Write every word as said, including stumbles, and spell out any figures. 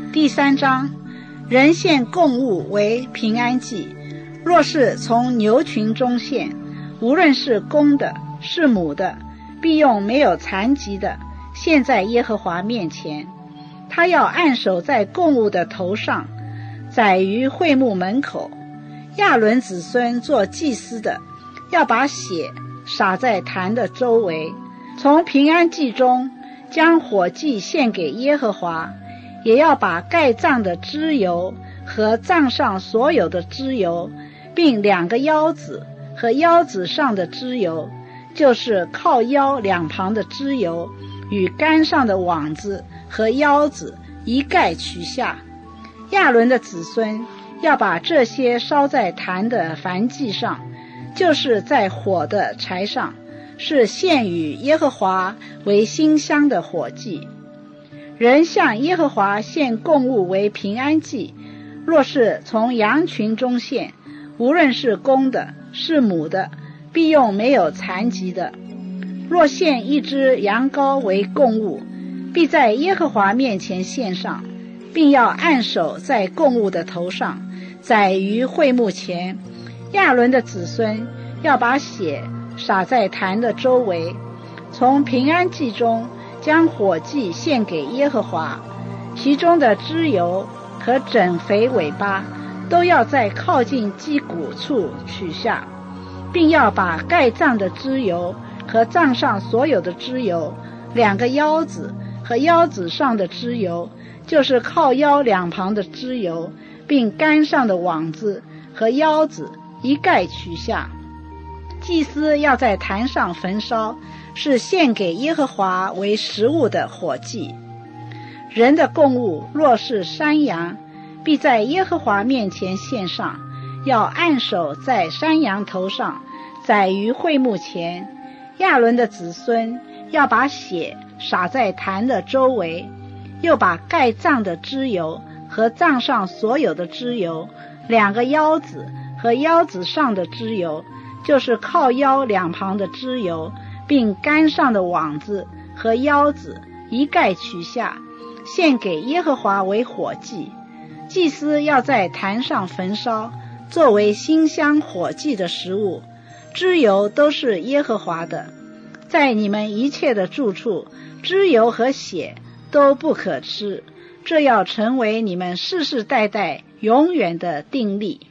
第三章，人献供物为平安祭，若是从牛群中献，无论是公的是母的，必用没有残疾的献在耶和华面前。他要按手在供物的头上，宰于会幕门口。亚伦子孙做祭司的，要把血洒在坛的周围。从平安祭中将火祭献给耶和华，也要把盖脏的脂油和脏上所有的脂油，并两个腰子和腰子上的脂油，就是靠腰两旁的脂油，与杆上的网子和腰子一概取下。亚伦的子孙要把这些烧在坛的燔祭上，就是在火的柴上，是献与耶和华为馨香的火祭。人向耶和华献供物为平安祭，若是从羊群中献，无论是公的是母的，必用没有残疾的。若献一只羊羔为供物，必在耶和华面前献上，并要按手在供物的头上，宰于会幕前。亚伦的子孙要把血洒在坛的周围。从平安祭中将火祭献给耶和华，其中的脂油和整肥尾巴都要在靠近鸡骨处取下，并要把盖脏的脂油和脏上所有的脂油，两个腰子和腰子上的脂油，就是靠腰两旁的脂油，并杆上的网子和腰子一概取下。祭司要在坛上焚烧，是献给耶和华为食物的火祭。人的供物若是山羊，必在耶和华面前献上，要按手在山羊头上，宰于会幕前。亚伦的子孙要把血洒在坛的周围，又把盖脏的脂油和脏上所有的脂油，两个腰子和腰子上的脂油，就是靠腰两旁的脂油，并杆上的网子和腰子一概取下，献给耶和华为火祭。祭司要在坛上焚烧，作为馨香火祭的食物。脂油都是耶和华的，在你们一切的住处，脂油和血都不可吃，这要成为你们世世代代永远的定例。